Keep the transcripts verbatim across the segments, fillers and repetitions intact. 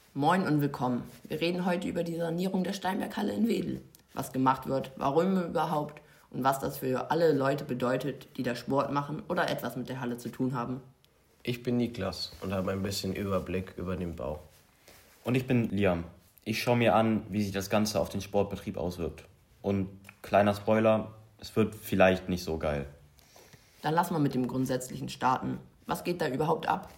Moin und willkommen. Wir reden heute über die Sanierung der Steinberghalle in Wedel. Was gemacht wird, warum überhaupt und was das für alle Leute bedeutet, die da Sport machen oder etwas mit der Halle zu tun haben. Ich bin Niklas und habe ein bisschen Überblick über den Bau. Und ich bin Liam. Ich schaue mir an, wie sich das Ganze auf den Sportbetrieb auswirkt. Und kleiner Spoiler, es wird vielleicht nicht so geil. Dann lass mal mit dem Grundsätzlichen starten. Was geht da überhaupt ab?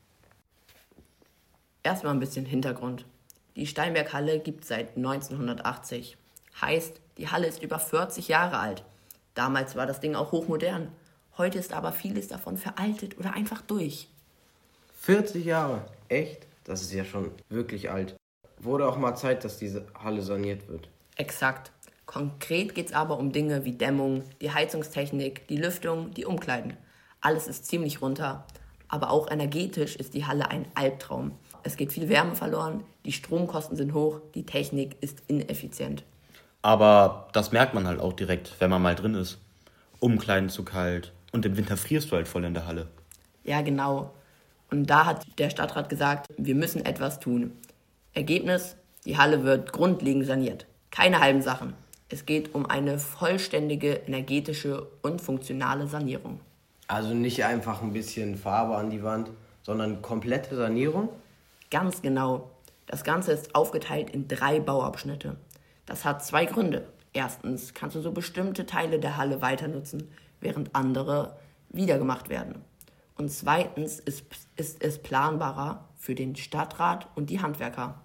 Erstmal ein bisschen Hintergrund. Die Steinberghalle gibt es seit neunzehnhundertachtzig. Heißt, die Halle ist über vierzig Jahre alt. Damals war das Ding auch hochmodern. Heute ist aber vieles davon veraltet oder einfach durch. vierzig Jahre? Echt? Das ist ja schon wirklich alt. Wurde auch mal Zeit, dass diese Halle saniert wird. Exakt. Konkret geht es aber um Dinge wie Dämmung, die Heizungstechnik, die Lüftung, die Umkleiden. Alles ist ziemlich runter. Aber auch energetisch ist die Halle ein Albtraum. Es geht viel Wärme verloren, die Stromkosten sind hoch, die Technik ist ineffizient. Aber das merkt man halt auch direkt, wenn man mal drin ist. Umkleiden zu kalt und im Winter frierst du halt voll in der Halle. Ja, genau. Und da hat der Stadtrat gesagt, wir müssen etwas tun. Ergebnis, die Halle wird grundlegend saniert. Keine halben Sachen. Es geht um eine vollständige energetische und funktionale Sanierung. Also nicht einfach ein bisschen Farbe an die Wand, sondern komplette Sanierung? Ganz genau. Das Ganze ist aufgeteilt in drei Bauabschnitte. Das hat zwei Gründe. Erstens kannst du so bestimmte Teile der Halle weiter nutzen, während andere wiedergemacht werden. Und zweitens ist, ist es planbarer für den Stadtrat und die Handwerker.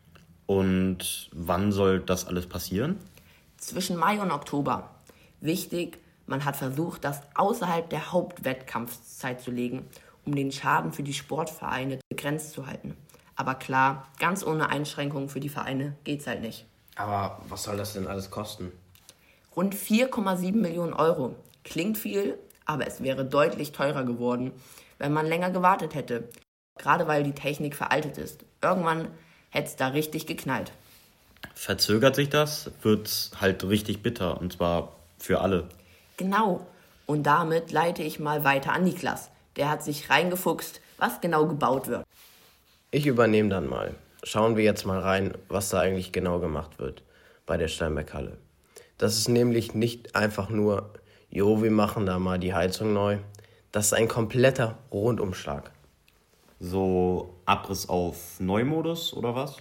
Und wann soll das alles passieren? Zwischen Mai und Oktober. Wichtig, man hat versucht, das außerhalb der Hauptwettkampfszeit zu legen, um den Schaden für die Sportvereine begrenzt zu halten. Aber klar, ganz ohne Einschränkungen für die Vereine geht's halt nicht. Aber was soll das denn alles kosten? Rund vier Komma sieben Millionen Euro. Klingt viel, aber es wäre deutlich teurer geworden, wenn man länger gewartet hätte. Gerade weil die Technik veraltet ist. Irgendwann hätte es da richtig geknallt. Verzögert sich das, wird's halt richtig bitter, und zwar für alle. Genau. Und damit leite ich mal weiter an Niklas. Der hat sich reingefuchst, was genau gebaut wird. Ich übernehme dann mal. Schauen wir jetzt mal rein, was da eigentlich genau gemacht wird bei der Steinberghalle. Das ist nämlich nicht einfach nur, jo, wir machen da mal die Heizung neu. Das ist ein kompletter Rundumschlag. So Abriss auf Neumodus oder was?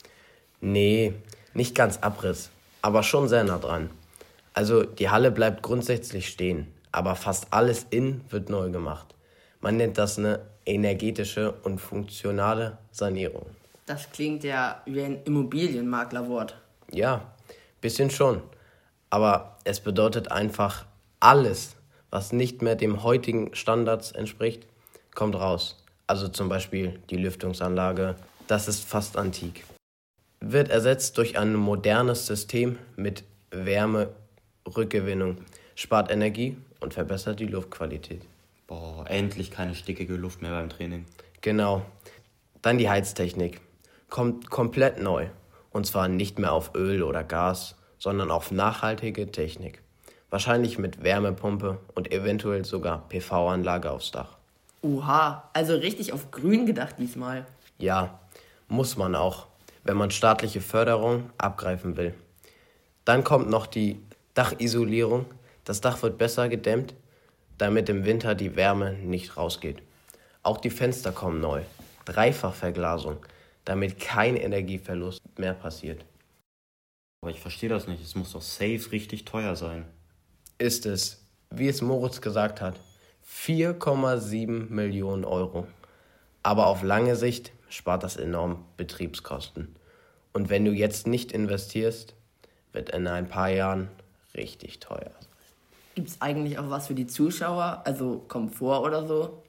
Nee, nicht ganz Abriss, aber schon sehr nah dran. Also die Halle bleibt grundsätzlich stehen, aber fast alles innen wird neu gemacht. Man nennt das eine energetische und funktionale Sanierung. Das klingt ja wie ein Immobilienmaklerwort. Ja, bisschen schon. Aber es bedeutet einfach, alles, was nicht mehr dem heutigen Standards entspricht, kommt raus. Also zum Beispiel die Lüftungsanlage, das ist fast antik. Wird ersetzt durch ein modernes System mit Wärmerückgewinnung, spart Energie und verbessert die Luftqualität. Boah, endlich keine stickige Luft mehr beim Training. Genau. Dann die Heiztechnik. Kommt komplett neu. Und zwar nicht mehr auf Öl oder Gas, sondern auf nachhaltige Technik. Wahrscheinlich mit Wärmepumpe und eventuell sogar P V-Anlage aufs Dach. Oha, also richtig auf grün gedacht diesmal. Ja, muss man auch, wenn man staatliche Förderung abgreifen will. Dann kommt noch die Dachisolierung. Das Dach wird besser gedämmt, damit im Winter die Wärme nicht rausgeht. Auch die Fenster kommen neu. Dreifachverglasung, damit kein Energieverlust mehr passiert. Aber ich verstehe das nicht, es muss doch safe richtig teuer sein. Ist es, wie es Moritz gesagt hat, vier Komma sieben Millionen Euro. Aber auf lange Sicht spart das enorm Betriebskosten. Und wenn du jetzt nicht investierst, wird in ein paar Jahren richtig teuer. Gibt es eigentlich auch was für die Zuschauer, also Komfort oder so?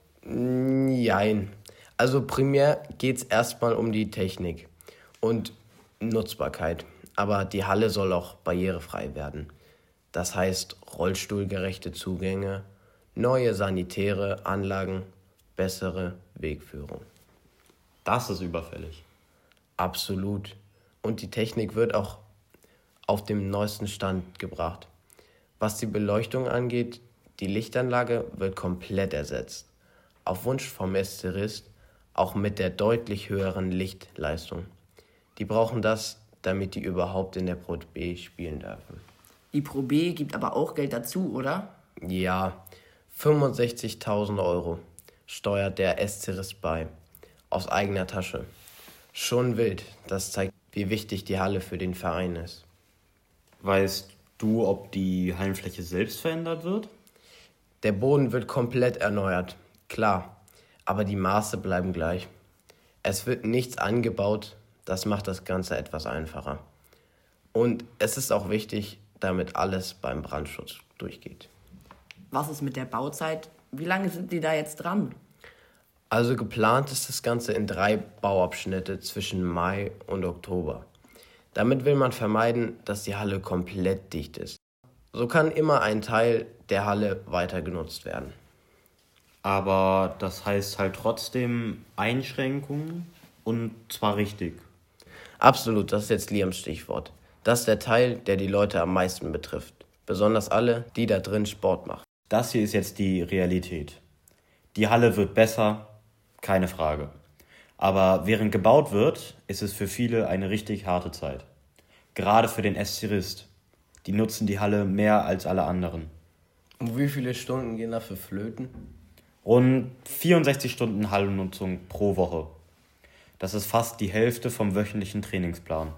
Nein. Also primär geht es erstmal um die Technik und Nutzbarkeit. Aber die Halle soll auch barrierefrei werden. Das heißt rollstuhlgerechte Zugänge, neue sanitäre Anlagen, bessere Wegführung. Das ist überfällig. Absolut. Und die Technik wird auch auf dem neuesten Stand gebracht. Was die Beleuchtung angeht, die Lichtanlage wird komplett ersetzt. Auf Wunsch vom Essterist auch mit der deutlich höheren Lichtleistung. Die brauchen das, damit die überhaupt in der Pro B spielen dürfen. Die Pro B gibt aber auch Geld dazu, oder? Ja, fünfundsechzigtausend Euro steuert der S C Rist bei, aus eigener Tasche. Schon wild, das zeigt, wie wichtig die Halle für den Verein ist. Weißt du, ob die Hallenfläche selbst verändert wird? Der Boden wird komplett erneuert, klar, aber die Maße bleiben gleich. Es wird nichts angebaut, das macht das Ganze etwas einfacher. Und es ist auch wichtig, damit alles beim Brandschutz durchgeht. Was ist mit der Bauzeit? Wie lange sind die da jetzt dran? Also geplant ist das Ganze in drei Bauabschnitte zwischen Mai und Oktober. Damit will man vermeiden, dass die Halle komplett dicht ist. So kann immer ein Teil der Halle weiter genutzt werden. Aber das heißt halt trotzdem Einschränkungen und zwar richtig. Absolut, das ist jetzt Liams Stichwort. Das ist der Teil, der die Leute am meisten betrifft. Besonders alle, die da drin Sport machen. Das hier ist jetzt die Realität. Die Halle wird besser, keine Frage. Aber während gebaut wird, ist es für viele eine richtig harte Zeit. Gerade für den S C Rist. Die nutzen die Halle mehr als alle anderen. Und wie viele Stunden gehen dafür flöten? Rund vierundsechzig Stunden Hallennutzung pro Woche. Das ist fast die Hälfte vom wöchentlichen Trainingsplan.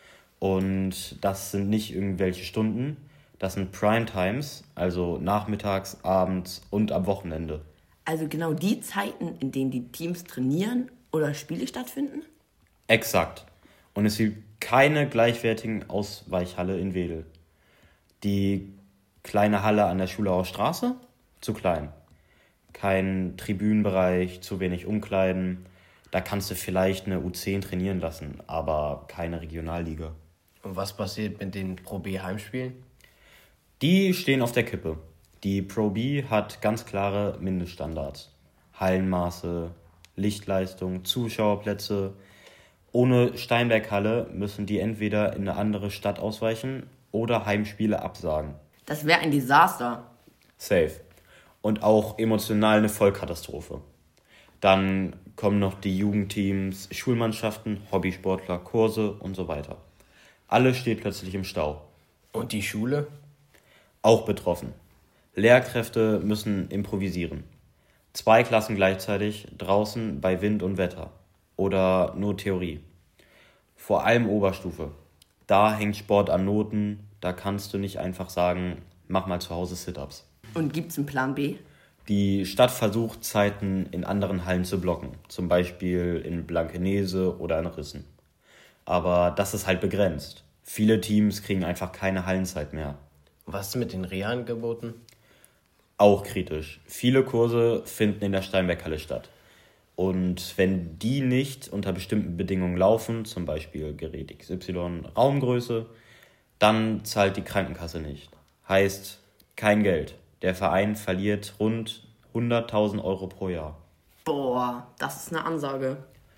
Und das sind nicht irgendwelche Stunden, das sind Primetimes, also nachmittags, abends und am Wochenende. Also genau die Zeiten, in denen die Teams trainieren oder Spiele stattfinden? Exakt. Und es gibt keine gleichwertigen Ausweichhalle in Wedel. Die kleine Halle an der Schulauer Straße? Zu klein. Kein Tribünenbereich, zu wenig Umkleiden. Da kannst du vielleicht eine U zehn trainieren lassen, aber keine Regionalliga. Und was passiert mit den Pro B Heimspielen? Die stehen auf der Kippe. Die Pro B hat ganz klare Mindeststandards. Hallenmaße, Lichtleistung, Zuschauerplätze. Ohne Steinberghalle müssen die entweder in eine andere Stadt ausweichen oder Heimspiele absagen. Das wäre ein Desaster. Safe. Und auch emotional eine Vollkatastrophe. Dann kommen noch die Jugendteams, Schulmannschaften, Hobbysportler, Kurse und so weiter. Alles steht plötzlich im Stau. Und die Schule? Auch betroffen. Lehrkräfte müssen improvisieren. Zwei Klassen gleichzeitig draußen bei Wind und Wetter. Oder nur Theorie. Vor allem Oberstufe. Da hängt Sport an Noten, da kannst du nicht einfach sagen, mach mal zu Hause Sit-Ups. Und gibt's einen Plan B? Die Stadt versucht, Zeiten in anderen Hallen zu blocken. Zum Beispiel in Blankenese oder in Rissen. Aber das ist halt begrenzt. Viele Teams kriegen einfach keine Hallenzeit mehr. Was ist mit den Reha-Angeboten? Auch kritisch. Viele Kurse finden in der Steinberghalle statt. Und wenn die nicht unter bestimmten Bedingungen laufen, zum Beispiel Gerät X Y, Raumgröße, dann zahlt die Krankenkasse nicht. Heißt, kein Geld. Der Verein verliert rund hunderttausend Euro pro Jahr. Boah, das ist eine Ansage.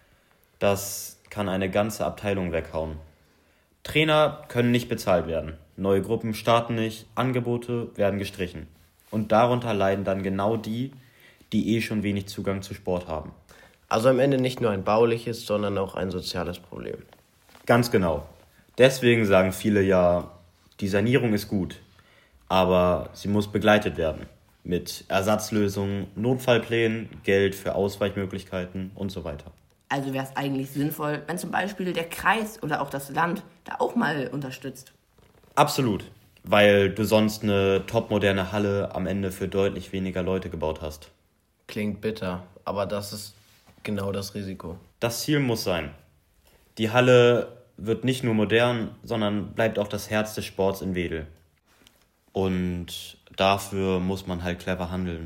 Das kann eine ganze Abteilung weghauen. Trainer können nicht bezahlt werden. Neue Gruppen starten nicht, Angebote werden gestrichen. Und darunter leiden dann genau die, die eh schon wenig Zugang zu Sport haben. Also am Ende nicht nur ein bauliches, sondern auch ein soziales Problem. Ganz genau. Deswegen sagen viele ja, die Sanierung ist gut, aber sie muss begleitet werden. Mit Ersatzlösungen, Notfallplänen, Geld für Ausweichmöglichkeiten und so weiter. Also wäre es eigentlich sinnvoll, wenn zum Beispiel der Kreis oder auch das Land da auch mal unterstützt. Absolut, weil du sonst eine topmoderne Halle am Ende für deutlich weniger Leute gebaut hast. Klingt bitter, aber das ist genau das Risiko. Das Ziel muss sein. Die Halle wird nicht nur modern, sondern bleibt auch das Herz des Sports in Wedel. Und dafür muss man halt clever handeln.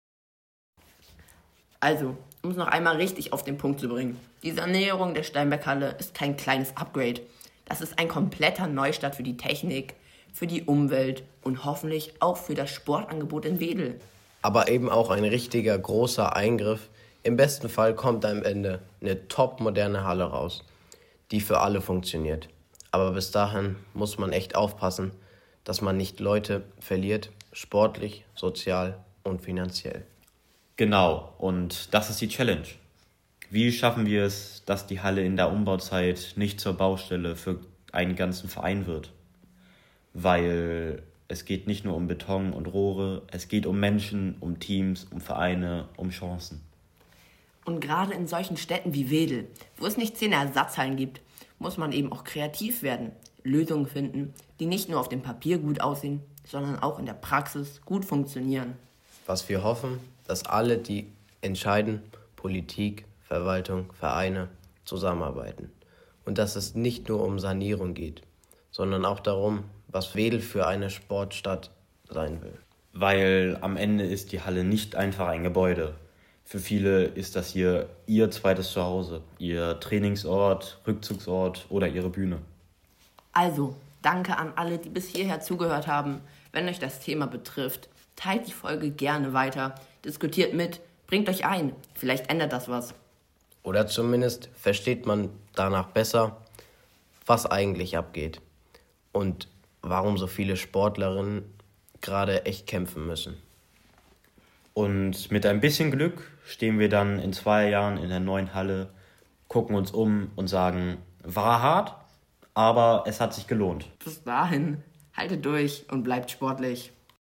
Also, um es noch einmal richtig auf den Punkt zu bringen. Die Sanierung der Steinberghalle ist kein kleines Upgrade. Das ist ein kompletter Neustart für die Technik, für die Umwelt und hoffentlich auch für das Sportangebot in Wedel. Aber eben auch ein richtiger großer Eingriff. Im besten Fall kommt am Ende eine top-moderne Halle raus, die für alle funktioniert. Aber bis dahin muss man echt aufpassen, dass man nicht Leute verliert, sportlich, sozial und finanziell. Genau, und das ist die Challenge. Wie schaffen wir es, dass die Halle in der Umbauzeit nicht zur Baustelle für einen ganzen Verein wird? Weil es geht nicht nur um Beton und Rohre, es geht um Menschen, um Teams, um Vereine, um Chancen. Und gerade in solchen Städten wie Wedel, wo es nicht zehn Ersatzhallen gibt, muss man eben auch kreativ werden, Lösungen finden, die nicht nur auf dem Papier gut aussehen, sondern auch in der Praxis gut funktionieren. Was wir hoffen, dass alle, die entscheiden, Politik, Verwaltung, Vereine, zusammenarbeiten. Und dass es nicht nur um Sanierung geht, sondern auch darum, was Wedel für eine Sportstadt sein will. Weil am Ende ist die Halle nicht einfach ein Gebäude. Für viele ist das hier ihr zweites Zuhause, ihr Trainingsort, Rückzugsort oder ihre Bühne. Also, danke an alle, die bis hierher zugehört haben. Wenn euch das Thema betrifft, teilt die Folge gerne weiter, diskutiert mit, bringt euch ein, vielleicht ändert das was. Oder zumindest versteht man danach besser, was eigentlich abgeht und warum so viele Sportlerinnen gerade echt kämpfen müssen. Und mit ein bisschen Glück stehen wir dann in zwei Jahren in der neuen Halle, gucken uns um und sagen, war hart, aber es hat sich gelohnt. Bis dahin, haltet durch und bleibt sportlich.